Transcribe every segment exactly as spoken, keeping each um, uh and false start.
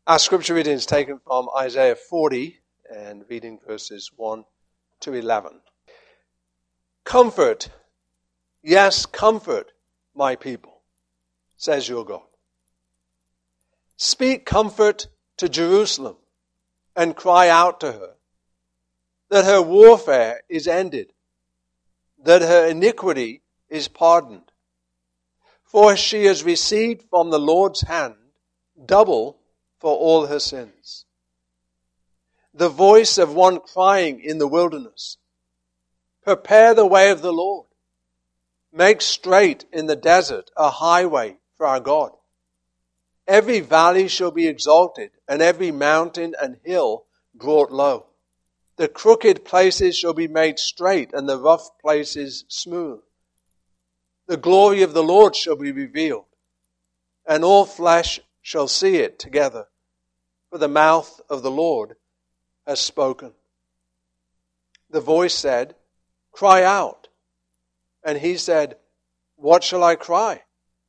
Our scripture reading is taken from Isaiah forty and reading verses one to eleven. Comfort, yes, comfort my people, says your God. Speak comfort to Jerusalem and cry out to her that her warfare is ended, that her iniquity is pardoned. For she has received from the Lord's hand double for all her sins. The voice of one crying in the wilderness, prepare the way of the Lord. Make straight in the desert a highway for our God. Every valley shall be exalted, and every mountain and hill brought low. The crooked places shall be made straight, and the rough places smooth. The glory of the Lord shall be revealed, and all flesh shall see it together, for the mouth of the Lord has spoken. The voice said, cry out. And he said, what shall I cry?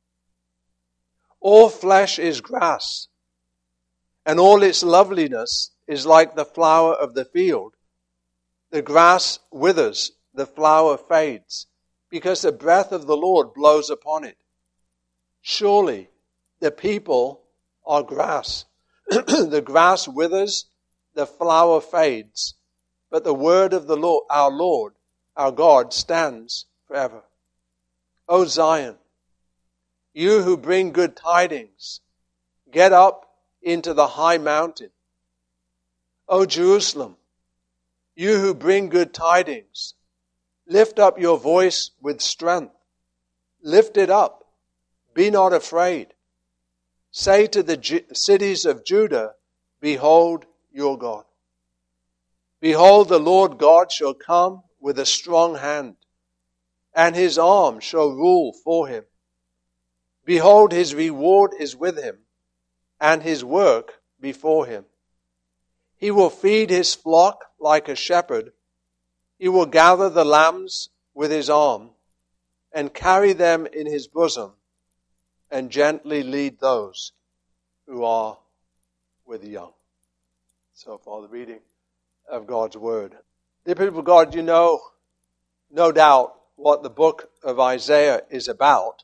All flesh is grass, and all its loveliness is like the flower of the field. The grass withers, the flower fades, because the breath of the Lord blows upon it. Surely the people are grass. The grass withers, the flower fades, but the word of the Lord, our Lord, our God, stands forever. O Zion, you who bring good tidings, get up into the high mountain. O Jerusalem, you who bring good tidings, lift up your voice with strength. Lift it up. Be not afraid. Say to the Ju- cities of Judah, behold your God. Behold, the Lord God shall come with a strong hand, and his arm shall rule for him. Behold, his reward is with him, and his work before him. He will feed his flock like a shepherd. He will gather the lambs with his arm, and carry them in his bosom, and gently lead those who are with the young. So far, the reading of God's Word. Dear people of God, you know, no doubt, what the book of Isaiah is about.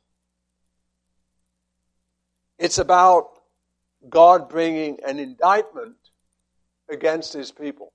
It's about God bringing an indictment against his people.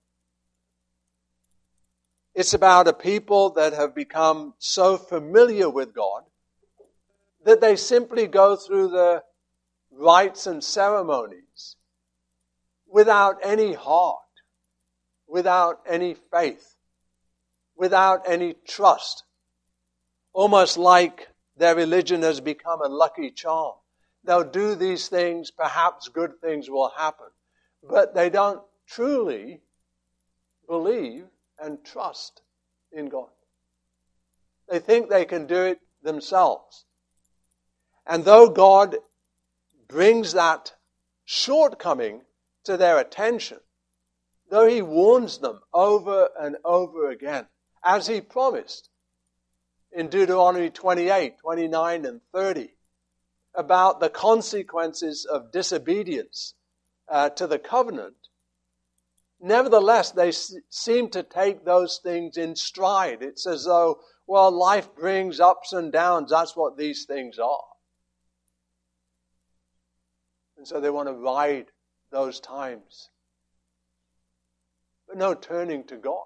It's about a people that have become so familiar with God that they simply go through the rites and ceremonies without any heart, without any faith, without any trust. Almost like their religion has become a lucky charm. They'll do these things, perhaps good things will happen, but they don't truly believe and trust in God. They think they can do it themselves. And though God brings that shortcoming to their attention, though he warns them over and over again, as he promised in Deuteronomy twenty-eight, twenty-nine, and thirty, about the consequences of disobedience uh, to the covenant, nevertheless, they s- seem to take those things in stride. It's as though, well, life brings ups and downs. That's what these things are. And so they want to ride those times. But no turning to God.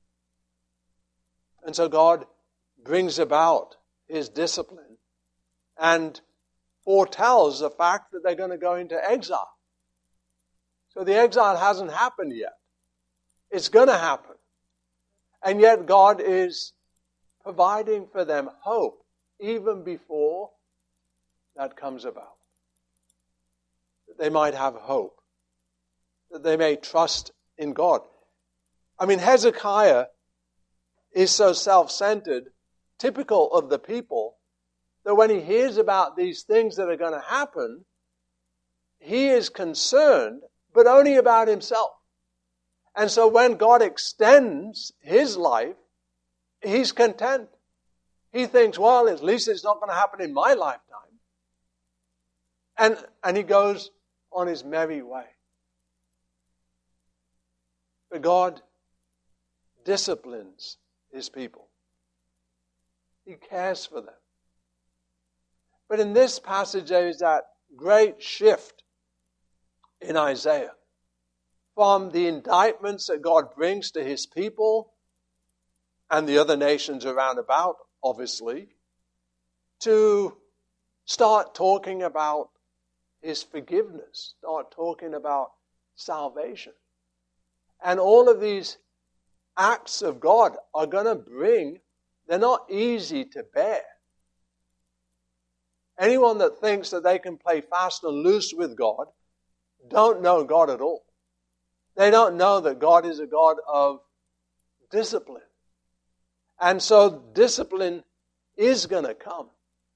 And so God brings about his discipline and foretells the fact that they're going to go into exile. So the exile hasn't happened yet. It's going to happen. And yet God is providing for them hope even before that comes about. That they might have hope. That they may trust in God. I mean, Hezekiah is so self-centered, typical of the people, that when he hears about these things that are going to happen, he is concerned, but only about himself. And so when God extends his life, he's content. He thinks, well, at least it's not going to happen in my lifetime. And, and he goes on his merry way. But God disciplines his people. He cares for them. But in this passage, there is that great shift in Isaiah from the indictments that God brings to his people and the other nations around about, obviously, to start talking about his forgiveness, start talking about salvation. And all of these acts of God are going to bring, they're not easy to bear. Anyone that thinks that they can play fast and loose with God don't know God at all. They don't know that God is a God of discipline. And so discipline is going to come.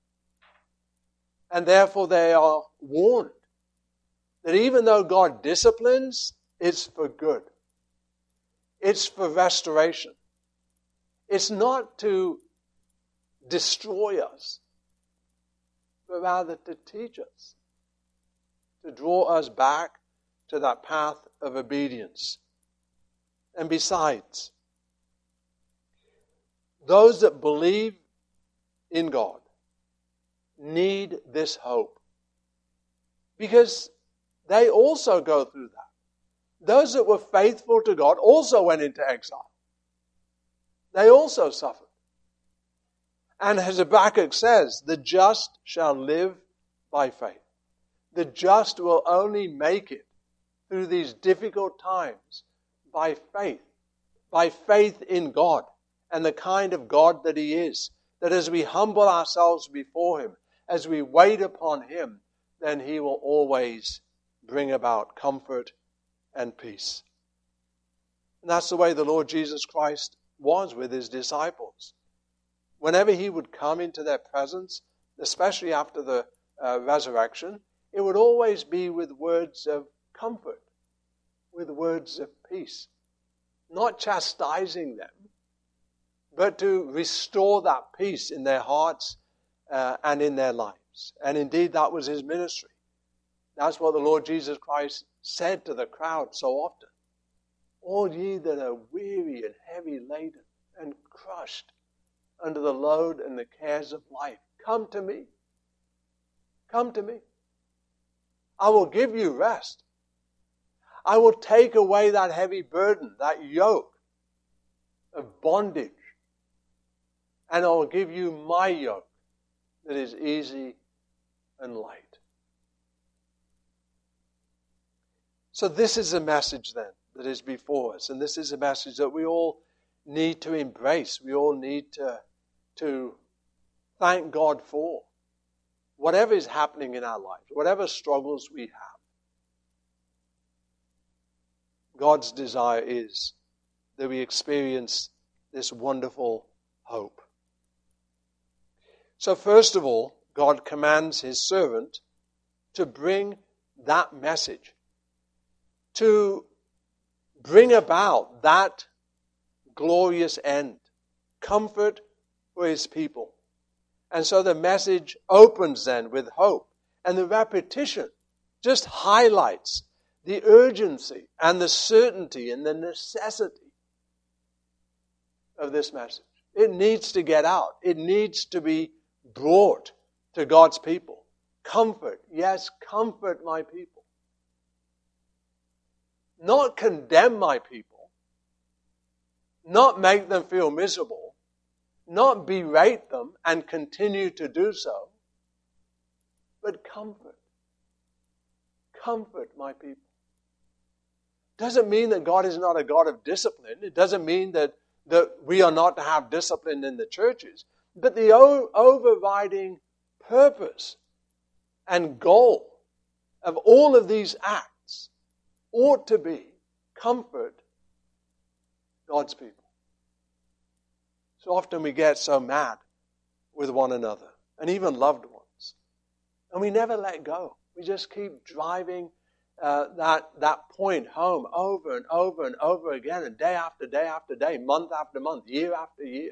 And therefore they are warned that even though God disciplines, it's for good. It's for restoration. It's not to destroy us, but rather to teach us, to draw us back to that path of obedience. And besides, those that believe in God need this hope, because they also go through that. Those that were faithful to God also went into exile. They also suffered. And as Habakkuk says, the just shall live by faith. The just will only make it through these difficult times by faith. By faith in God and the kind of God that He is. That as we humble ourselves before Him, as we wait upon Him, then He will always bring about comfort and peace. And that's the way the Lord Jesus Christ was with His disciples. Whenever He would come into their presence, especially after the uh, resurrection, it would always be with words of comfort, with words of peace. Not chastising them, but to restore that peace in their hearts uh, and in their lives. And indeed, that was His ministry. That's what the Lord Jesus Christ said to the crowd so often. All ye that are weary and heavy laden and crushed under the load and the cares of life, come to me. Come to me. I will give you rest. I will take away that heavy burden, that yoke of bondage. And I will give you my yoke that is easy and light. So this is a message then that is before us. And this is a message that we all need to embrace. We all need to, to thank God for. Whatever is happening in our lives, whatever struggles we have, God's desire is that we experience this wonderful hope. So first of all, God commands His servant to bring that message, to bring about that glorious end, comfort for His people. And so the message opens then with hope. And the repetition just highlights the urgency and the certainty and the necessity of this message. It needs to get out. It needs to be brought to God's people. Comfort. Yes, comfort my people. Not condemn my people. Not make them feel miserable. Not berate them and continue to do so. But comfort. Comfort my people. Doesn't mean that God is not a God of discipline. It doesn't mean that, that we are not to have discipline in the churches. But the o- overriding purpose and goal of all of these acts ought to be comfort God's people. So often we get so mad with one another and even loved ones. And we never let go. We just keep driving uh, that, that point home over and over and over again, and day after day after day, month after month, year after year.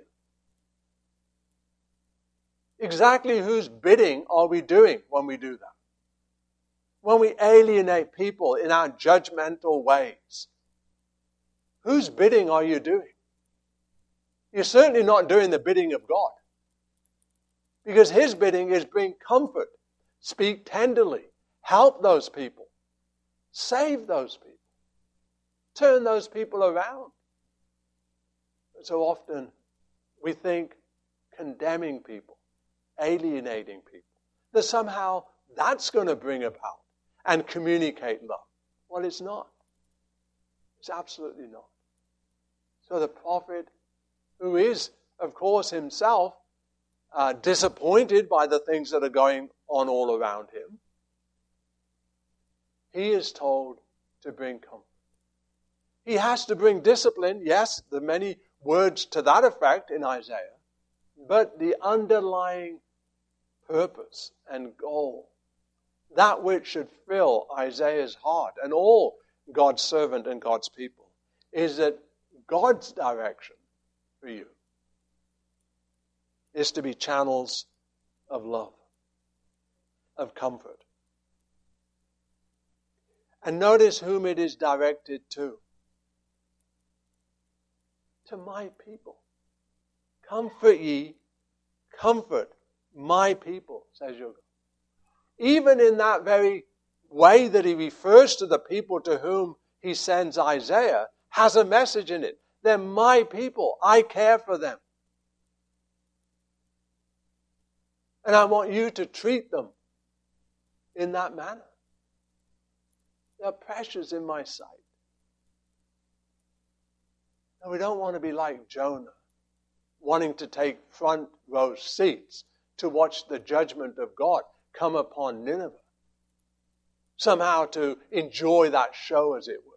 Exactly whose bidding are we doing when we do that? When we alienate people in our judgmental ways, whose bidding are you doing? You're certainly not doing the bidding of God. Because His bidding is bring comfort, speak tenderly, help those people, save those people, turn those people around. But so often we think condemning people, alienating people, that somehow that's going to bring about and communicate love. Well, it's not. It's absolutely not. So the prophet, who is, of course, himself uh, disappointed by the things that are going on all around him, he is told to bring comfort. He has to bring discipline. Yes, there are many words to that effect in Isaiah. But the underlying purpose and goal, that which should fill Isaiah's heart and all God's servant and God's people, is that God's direction for you is to be channels of love, of comfort. And notice whom it is directed to. To my people. Comfort ye, comfort my people, says your God. Even in that very way that he refers to the people to whom he sends Isaiah, has a message in it. They're my people. I care for them. And I want you to treat them in that manner. They're precious in my sight. And we don't want to be like Jonah, wanting to take front row seats to watch the judgment of God come upon Nineveh. Somehow to enjoy that show, as it were.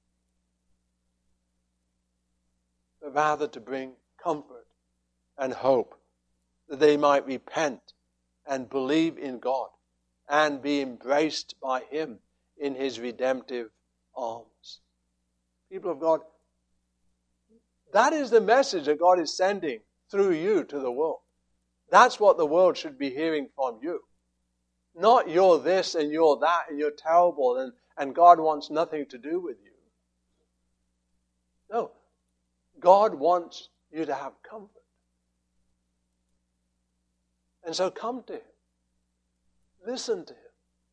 But rather to bring comfort and hope that they might repent and believe in God and be embraced by Him in His redemptive arms. People of God, that is the message that God is sending through you to the world. That's what the world should be hearing from you. Not you're this and you're that and you're terrible and, and God wants nothing to do with you. No. God wants you to have comfort. And so come to Him. Listen to Him.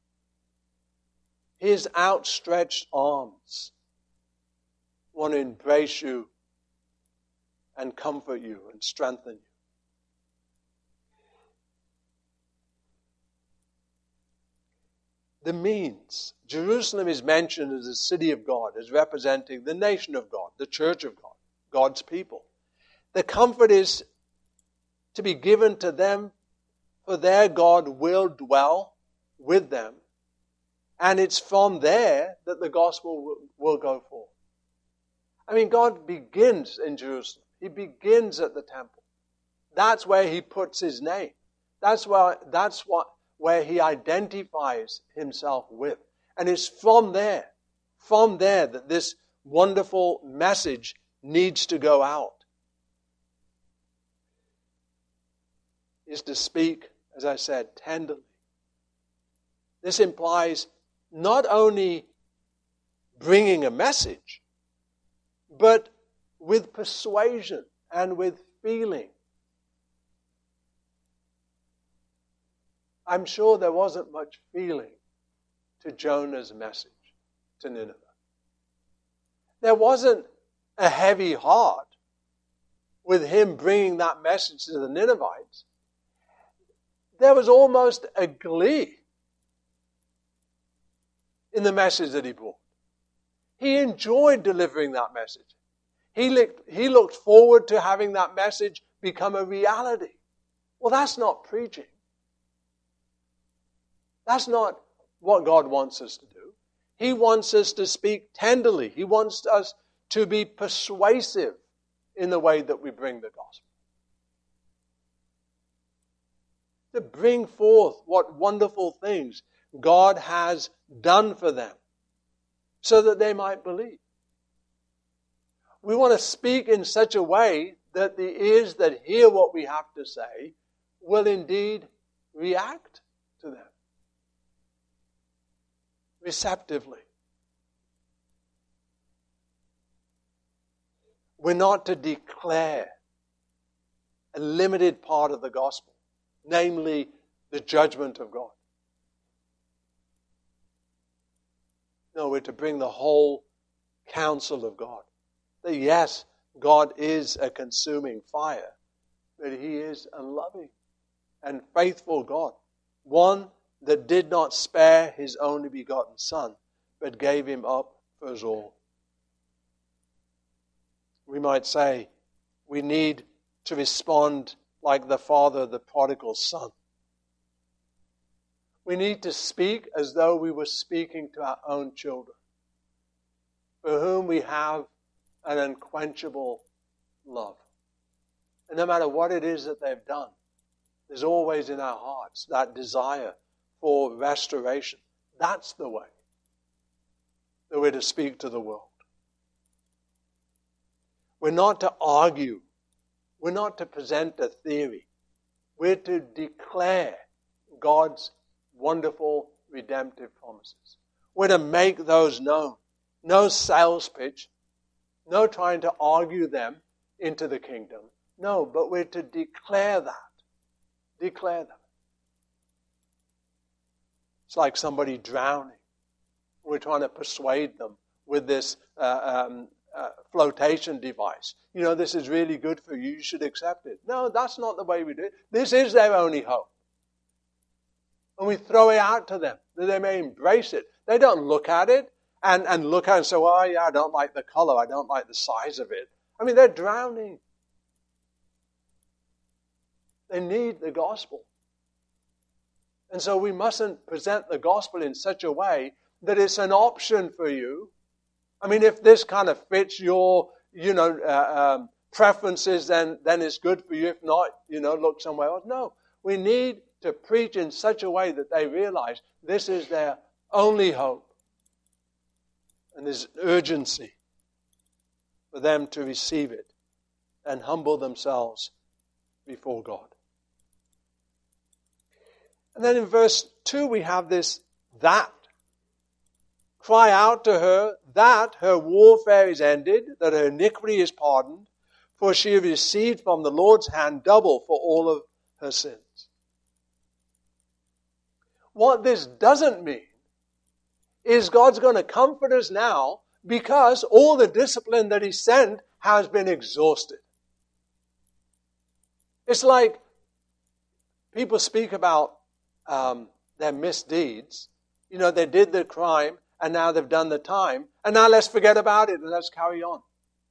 His outstretched arms want to embrace you and comfort you and strengthen you. The means. Jerusalem is mentioned as the city of God, as representing the nation of God, the church of God, God's people. The comfort is to be given to them, for their God will dwell with them. And it's from there that the gospel will, will go forth. I mean, God begins in Jerusalem. He begins at the temple. That's where He puts His name. That's where, that's what, where He identifies Himself with. And it's from there, from there that this wonderful message needs to go out. Is to speak, as I said, tenderly. This implies not only bringing a message, but with persuasion and with feeling. I'm sure there wasn't much feeling to Jonah's message to Nineveh. There wasn't a heavy heart with him bringing that message to the Ninevites. There was almost a glee in the message that he brought. He enjoyed delivering that message. He looked, he looked forward to having that message become a reality. Well, that's not preaching. That's not what God wants us to do. He wants us to speak tenderly. He wants us to be persuasive in the way that we bring the gospel. To bring forth what wonderful things God has done for them so that they might believe. We want to speak in such a way that the ears that hear what we have to say will indeed react to them receptively. We're not to declare a limited part of the gospel, namely the judgment of God. No, we're to bring the whole counsel of God. That yes, God is a consuming fire, but He is a loving and faithful God. One that did not spare His only begotten Son, but gave Him up for us all. We might say we need to respond like the father of the prodigal son. We need to speak as though we were speaking to our own children, for whom we have an unquenchable love. And no matter what it is that they've done, there's always in our hearts that desire for restoration. That's the way that we're to speak to the world. We're not to argue. We're not to present a theory. We're to declare God's wonderful redemptive promises. We're to make those known. No sales pitch. No trying to argue them into the kingdom. No, but we're to declare that. Declare them. It's like somebody drowning. We're trying to persuade them with this uh, um, uh, flotation device. You know, this is really good for you. You should accept it. No, that's not the way we do it. This is their only hope. And we throw it out to them that they may embrace it. They don't look at it and, and look at it and say, oh, yeah, I don't like the color. I don't like the size of it. I mean, they're drowning. They need the gospel. And so we mustn't present the gospel in such a way that it's an option for you. I mean, if this kind of fits your, you know, uh, um, preferences, then, then it's good for you. If not, you know, look somewhere else. No, we need to preach in such a way that they realize this is their only hope. And there's urgency for them to receive it and humble themselves before God. And then in verse two we have this that. Cry out to her that her warfare is ended, that her iniquity is pardoned, for she has received from the Lord's hand double for all of her sins. What this doesn't mean is God's going to comfort us now because all the discipline that He sent has been exhausted. It's like people speak about um, their misdeeds. You know, they did the crime, and now they've done the time, and now let's forget about it and let's carry on.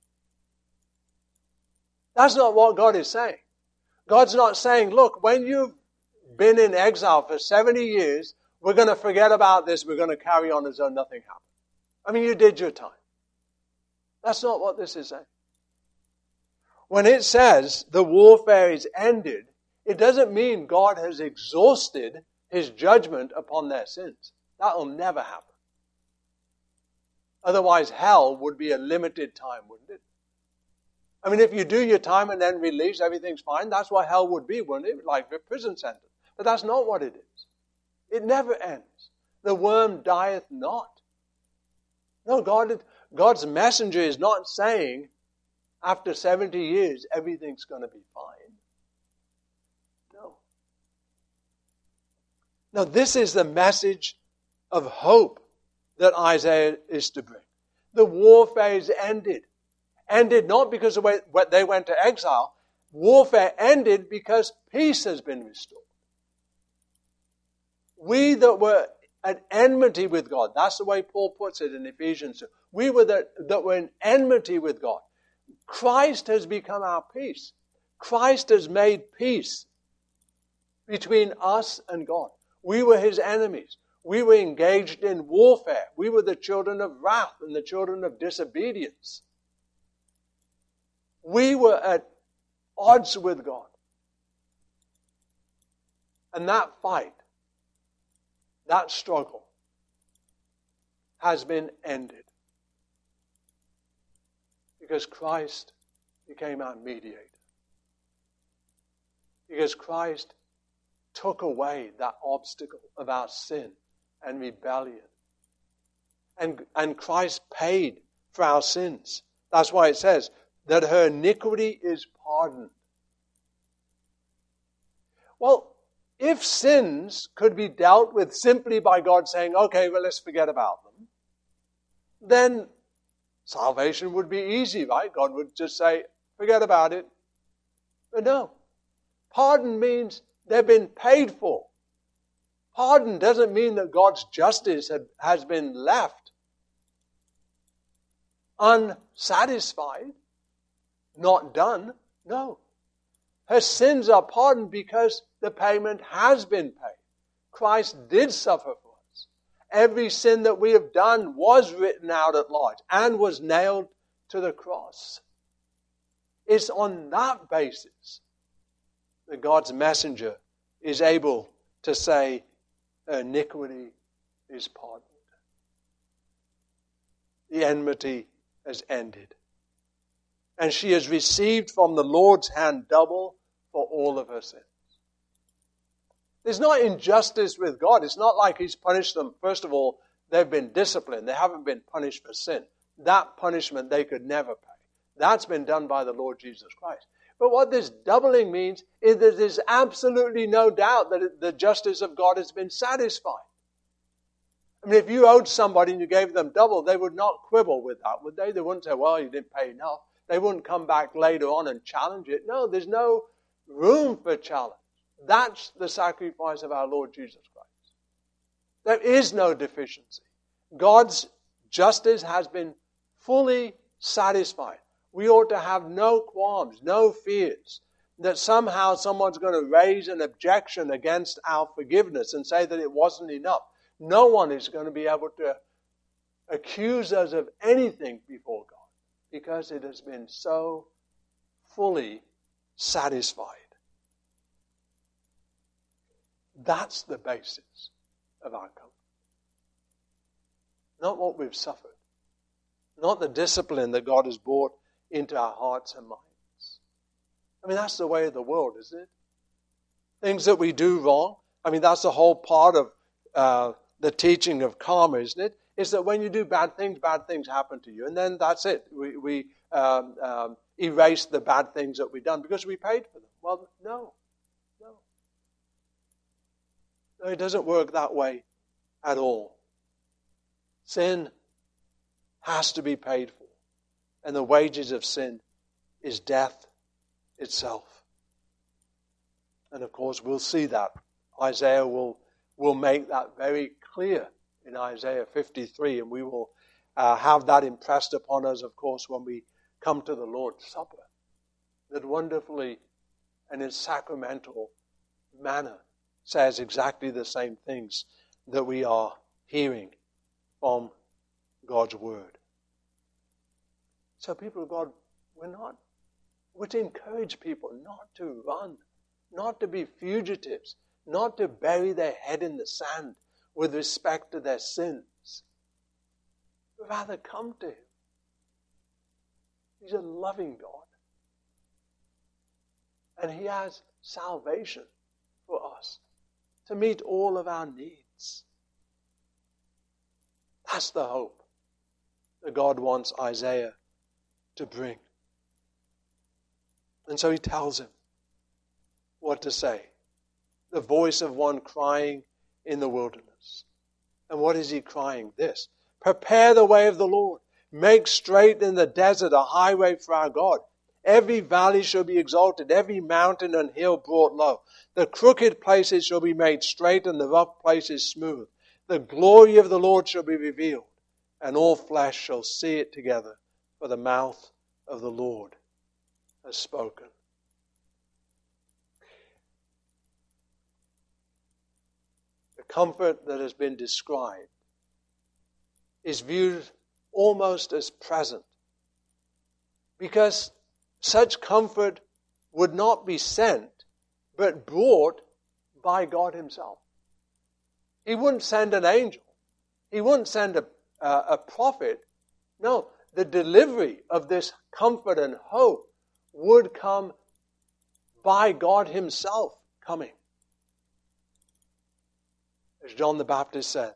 That's not what God is saying. God's not saying, look, when you've been in exile for seventy years, we're going to forget about this, we're going to carry on as though nothing happened. I mean, you did your time. That's not what this is saying. When it says the warfare is ended, it doesn't mean God has exhausted His judgment upon their sins. That will never happen. Otherwise, hell would be a limited time, wouldn't it? I mean, if you do your time and then release, everything's fine. That's what hell would be, wouldn't it? Like a prison sentence. But that's not what it is. It never ends. The worm dieth not. No, God, God's messenger is not saying after seventy years everything's going to be fine. No. Now, this is the message of hope that Isaiah is to bring. The warfare is ended. Ended not because of what they went to exile. Warfare ended because peace has been restored. We that were at enmity with God, that's the way Paul puts it in Ephesians two. We were that, that were in enmity with God. Christ has become our peace. Christ has made peace between us and God. We were His enemies. We were engaged in warfare. We were the children of wrath and the children of disobedience. We were at odds with God. And that fight, that struggle, has been ended. Because Christ became our mediator. Because Christ took away that obstacle of our sin and rebellion. And, and Christ paid for our sins. That's why it says, that her iniquity is pardoned. Well, if sins could be dealt with simply by God saying, okay, well, let's forget about them, then salvation would be easy, right? God would just say, forget about it. But no. Pardon means they've been paid for. Pardon doesn't mean that God's justice has been left unsatisfied, not done. No. Her sins are pardoned because the payment has been paid. Christ did suffer for us. Every sin that we have done was written out at large and was nailed to the cross. It's on that basis that God's messenger is able to say, iniquity is pardoned. The enmity has ended. And she has received from the Lord's hand double for all of her sins. There's not injustice with God. It's not like He's punished them. First of all, they've been disciplined. They haven't been punished for sin. That punishment they could never pay. That's been done by the Lord Jesus Christ. But what this doubling means is that there's absolutely no doubt that the justice of God has been satisfied. I mean, if you owed somebody and you gave them double, they would not quibble with that, would they? They wouldn't say, well, you didn't pay enough. They wouldn't come back later on and challenge it. No, there's no room for challenge. That's the sacrifice of our Lord Jesus Christ. There is no deficiency. God's justice has been fully satisfied. We ought to have no qualms, no fears that somehow someone's going to raise an objection against our forgiveness and say that it wasn't enough. No one is going to be able to accuse us of anything before God because it has been so fully satisfied. That's the basis of our comfort. Not what we've suffered. Not the discipline that God has brought into our hearts and minds. I mean, that's the way of the world, isn't it? Things that we do wrong. I mean, that's the whole part of uh, the teaching of karma, isn't it? Is that when you do bad things, bad things happen to you. And then that's it. We, we um, um, erase the bad things that we've done because we paid for them. Well, no. No. No, it doesn't work that way at all. Sin has to be paid for. And the wages of sin is death itself. And of course, we'll see that. Isaiah will, will make that very clear in Isaiah fifty-three. And we will uh, have that impressed upon us, of course, when we come to the Lord's Supper. That wonderfully and in sacramental manner says exactly the same things that we are hearing from God's Word. So people of God, we're not, we're to encourage people not to run, not to be fugitives, not to bury their head in the sand with respect to their sins. But rather come to Him. He's a loving God. And He has salvation for us to meet all of our needs. That's the hope that God wants Isaiah to bring. And so he tells him what to say. The voice of one crying in the wilderness. And what is he crying? This: prepare the way of the Lord. Make straight in the desert a highway for our God. Every valley shall be exalted, every mountain and hill brought low. The crooked places shall be made straight, and the rough places smooth. The glory of the Lord shall be revealed, and all flesh shall see it together, for the mouth of the Lord has spoken. The comfort that has been described is viewed almost as present, because such comfort would not be sent, but brought by God Himself. He wouldn't send an angel. He wouldn't send a, uh, a prophet. No, the delivery of this comfort and hope would come by God Himself coming. As John the Baptist said,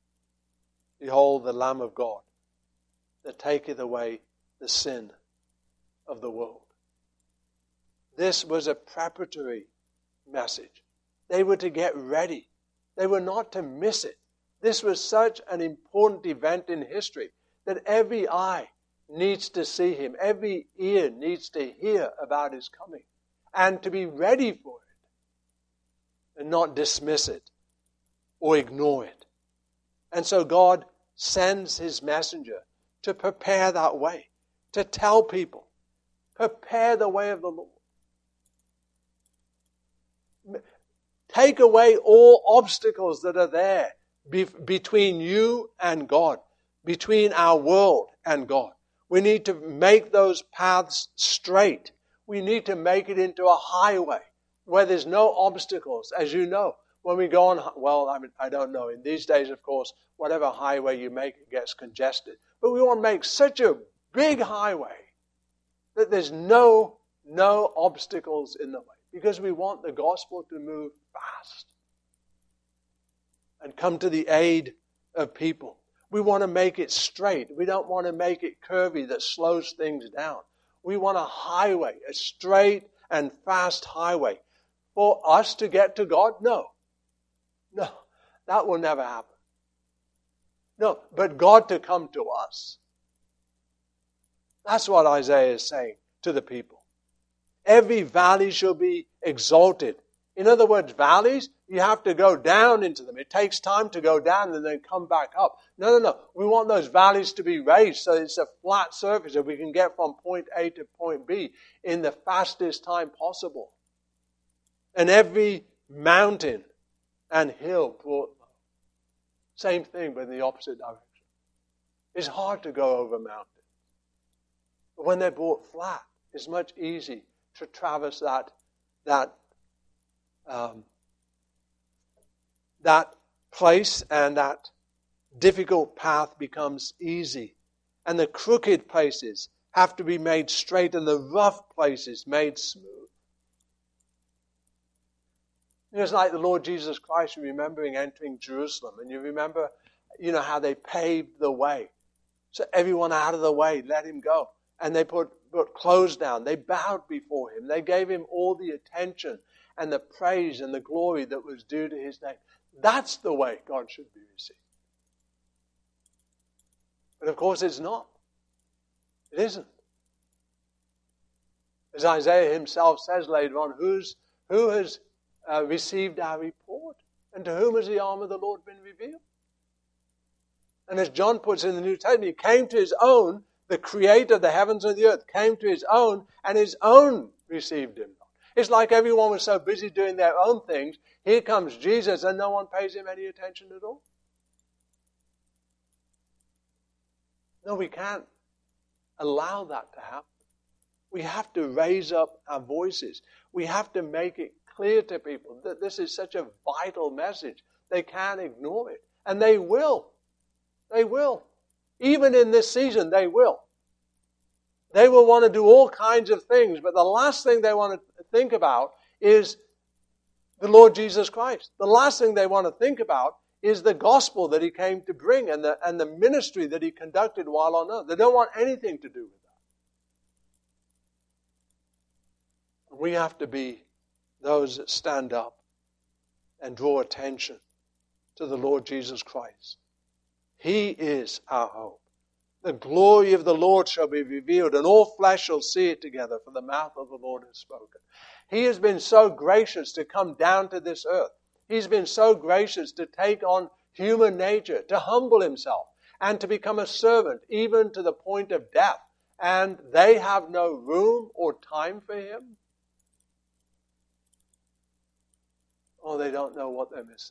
behold the Lamb of God that taketh away the sin of the world. This was a preparatory message. They were to get ready. They were not to miss it. This was such an important event in history that every eye needs to see him. Every ear needs to hear about his coming and to be ready for it and not dismiss it or ignore it. And so God sends his messenger to prepare that way, to tell people, prepare the way of the Lord. Take away all obstacles that are there be- between you and God, between our world and God. We need to make those paths straight. We need to make it into a highway where there's no obstacles. As you know, when we go on, well, I mean, I don't know. In these days, of course, whatever highway you make, it gets congested. But we want to make such a big highway that there's no, no obstacles in the way. Because we want the gospel to move fast and come to the aid of people. We want to make it straight. We don't want to make it curvy that slows things down. We want a highway, a straight and fast highway. For us to get to God? No. No, that will never happen. No, but God to come to us. That's what Isaiah is saying to the people. Every valley shall be exalted. In other words, valleys, you have to go down into them. It takes time to go down and then come back up. No, no, no. We want those valleys to be raised so it's a flat surface that we can get from point A to point B in the fastest time possible. And every mountain and hill brought low. Same thing, but in the opposite direction. It's hard to go over mountains. But when they're brought flat, it's much easier to traverse that that um, that place, and that difficult path becomes easy. And the crooked places have to be made straight, and the rough places made smooth. It's like the Lord Jesus Christ, remembering entering Jerusalem, and you remember, you know, how they paved the way. So everyone out of the way, let him go. And they put, put clothes down. They bowed before him. They gave him all the attention and the praise and the glory that was due to his name. That's the way God should be received. But of course it's not. It isn't. As Isaiah himself says later on, who's, who has uh, received our report? And to whom has the arm of the Lord been revealed? And as John puts in the New Testament, he came to his own. The creator of the heavens and the earth came to his own, and his own received him not. It's like everyone was so busy doing their own things. Here comes Jesus, and no one pays him any attention at all. No, we can't allow that to happen. We have to raise up our voices. We have to make it clear to people that this is such a vital message. They can't ignore it. And they will. They will. Even in this season, they will. They will want to do all kinds of things, but the last thing they want to think about is the Lord Jesus Christ. The last thing they want to think about is the gospel that he came to bring and the, and the ministry that he conducted while on earth. They don't want anything to do with that. We have to be those that stand up and draw attention to the Lord Jesus Christ. He is our hope. The glory of the Lord shall be revealed, and all flesh shall see it together, for the mouth of the Lord has spoken. He has been so gracious to come down to this earth. He's been so gracious to take on human nature, to humble himself, and to become a servant, even to the point of death. And they have no room or time for him. Oh, they don't know what they're missing.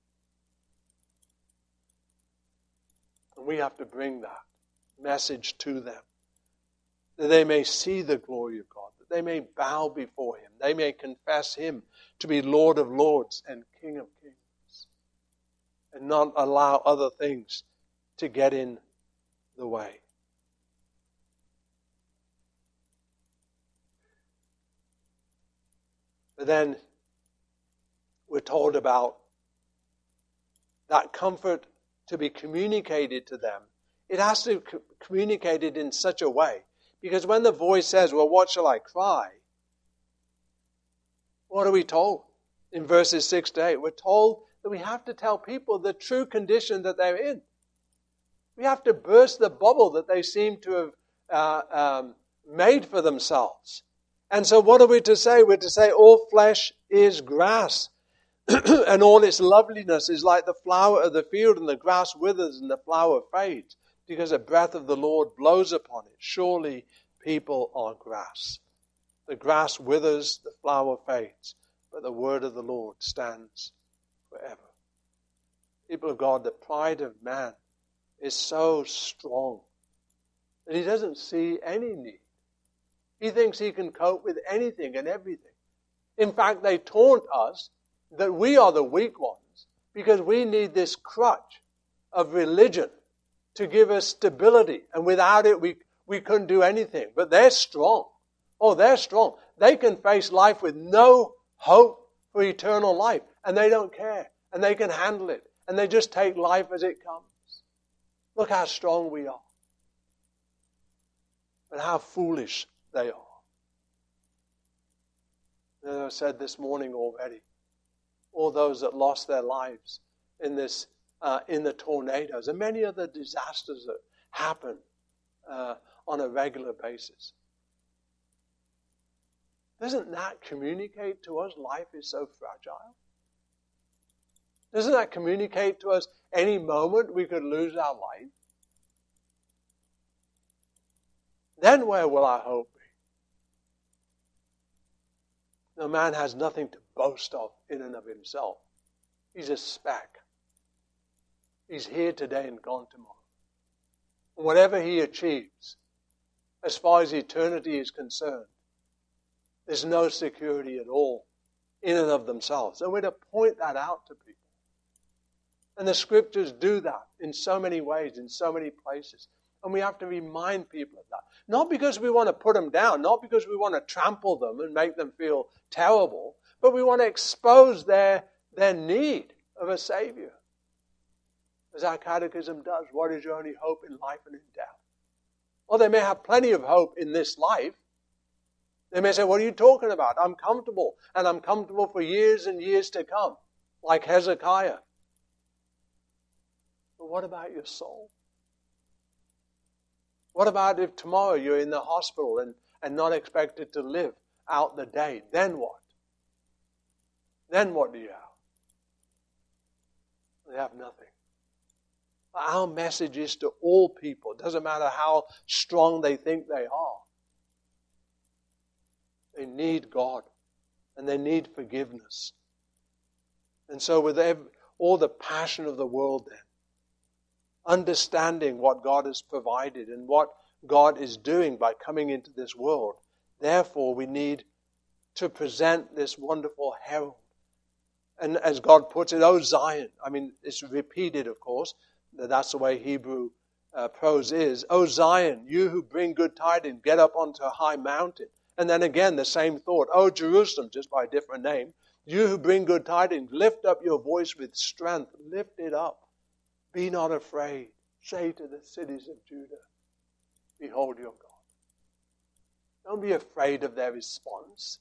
And we have to bring that message to them, that they may see the glory of God, that they may bow before him, they may confess him to be Lord of lords and King of kings, and not allow other things to get in the way. But then we're told about that comfort to be communicated to them. It has to be communicated in such a way, Because when the voice says, well, what shall I cry? What are we told? In verses six to eight, we're told that we have to tell people the true condition that they're in. We have to burst the bubble that they seem to have uh, um, made for themselves. And so what are we to say? We're to say all flesh is grass, and all its loveliness is like the flower of the field, and the grass withers and the flower fades, because the breath of the Lord blows upon it. Surely people are grass. The grass withers, the flower fades, but the word of the Lord stands forever. People of God, the pride of man is so strong that he doesn't see any need. He thinks he can cope with anything and everything. In fact, they taunt us that we are the weak ones because we need this crutch of religion to give us stability. And without it, we, we couldn't do anything. But they're strong. Oh, they're strong. They can face life with no hope for eternal life. And they don't care. And they can handle it. And they just take life as it comes. Look how strong we are. But how foolish they are. As I said this morning already, all those that lost their lives in this, uh, in the tornadoes, and many other disasters that happen uh, on a regular basis. Doesn't that communicate to us life is so fragile? Doesn't that communicate to us any moment we could lose our life? Then where will our hope be? No, man has nothing to boast of in and of himself. He's a speck. He's here today and gone tomorrow. And whatever he achieves, as far as eternity is concerned, there's no security at all in and of themselves. And we're to point that out to people. And the scriptures do that in so many ways, in so many places. And we have to remind people of that. Not because we want to put them down, not because we want to trample them and make them feel terrible, but we want to expose their, their need of a Savior. As our catechism does, what is your only hope in life and in death? Well, they may have plenty of hope in this life. They may say, what are you talking about? I'm comfortable, and I'm comfortable for years and years to come, like Hezekiah. But what about your soul? What about if tomorrow you're in the hospital and, and not expected to live out the day? Then what? Then what do you have? They have nothing. Our message is to all people. It doesn't matter how strong they think they are. They need God. And they need forgiveness. And so with every, all the passion of the world then, understanding what God has provided and what God is doing by coming into this world. Therefore, we need to present this wonderful herald. And as God puts it, O Zion, I mean, it's repeated, of course. That's the way Hebrew uh, prose is. O Zion, you who bring good tidings, get up onto a high mountain. And then again, the same thought. O Jerusalem, just by a different name, you who bring good tidings, lift up your voice with strength. Lift it up. Be not afraid. Say to the cities of Judah, behold your God. Don't be afraid of their response.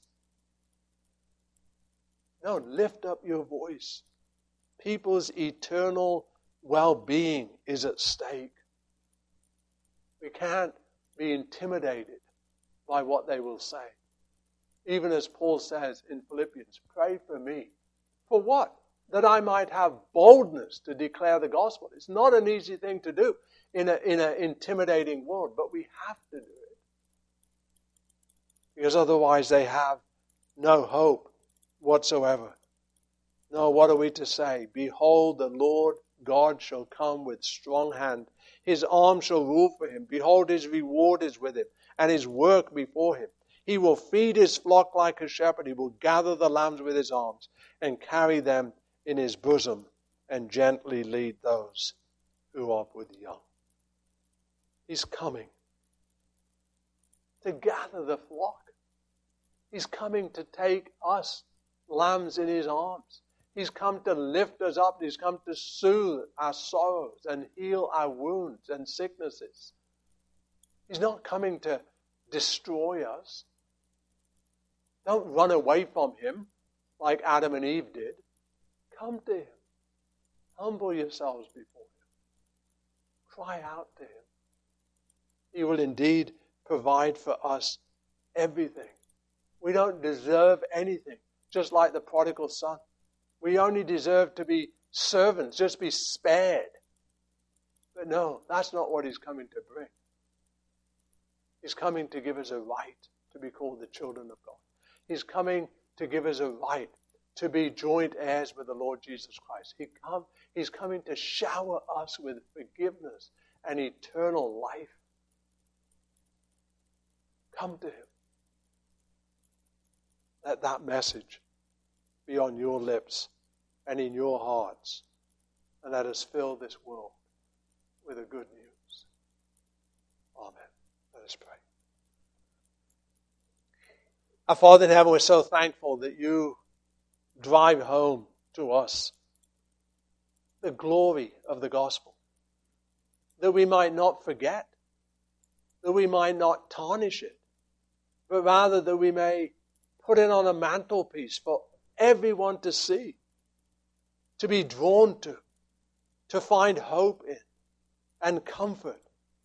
No, lift up your voice. People's eternal well-being is at stake. We can't be intimidated by what they will say. Even as Paul says in Philippians, pray for me. For what? That I might have boldness to declare the gospel. It's not an easy thing to do in a, in an intimidating world, but we have to do it. Because otherwise they have no hope whatsoever. No, what are we to say? Behold, the Lord God shall come with strong hand. His arm shall rule for him. Behold, his reward is with him, and his work before him. He will feed his flock like a shepherd. He will gather the lambs with his arms and carry them in his bosom and gently lead those who are with young. He's coming to gather the flock. He's coming to take us lambs in his arms. He's come to lift us up. He's come to soothe our sorrows and heal our wounds and sicknesses. He's not coming to destroy us. Don't run away from him like Adam and Eve did. Come to him. Humble yourselves before him. Cry out to him. He will indeed provide for us everything. We don't deserve anything, just like the prodigal son. We only deserve to be servants, just be spared. But no, that's not what he's coming to bring. He's coming to give us a right to be called the children of God. He's coming to give us a right to be joint heirs with the Lord Jesus Christ. He come, he's coming to shower us with forgiveness and eternal life. Come to him. Let that message be on your lips and in your hearts. And let us fill this world with the good news. Amen. Let us pray. Our Father in heaven, we're so thankful that you drive home to us the glory of the gospel, that we might not forget, that we might not tarnish it, but rather that we may put it on a mantelpiece for everyone to see, to be drawn to, to find hope in and comfort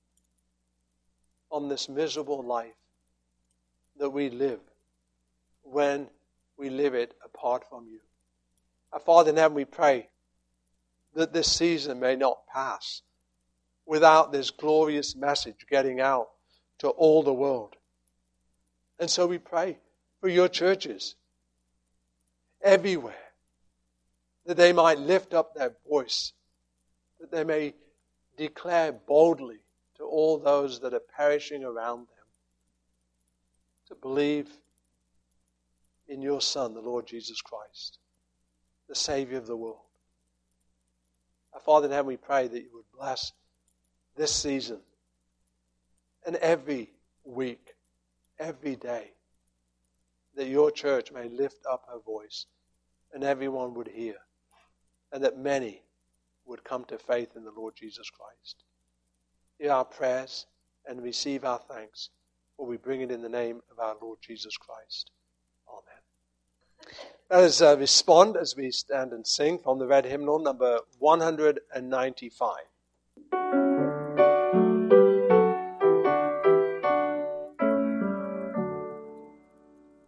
on this miserable life that we live when we live it apart from you. Our Father in heaven, we pray that this season may not pass without this glorious message getting out to all the world. And so we pray for your churches everywhere, that they might lift up their voice, that they may declare boldly to all those that are perishing around them to believe in your Son, the Lord Jesus Christ, the Savior of the world. Our Father in heaven, we pray that you would bless this season and every week, every day, that your church may lift up her voice and everyone would hear, and that many would come to faith in the Lord Jesus Christ. Hear our prayers and receive our thanks, for we bring it in the name of our Lord Jesus Christ. Amen. Let us uh, respond as we stand and sing from the red hymnal, number one hundred ninety-five.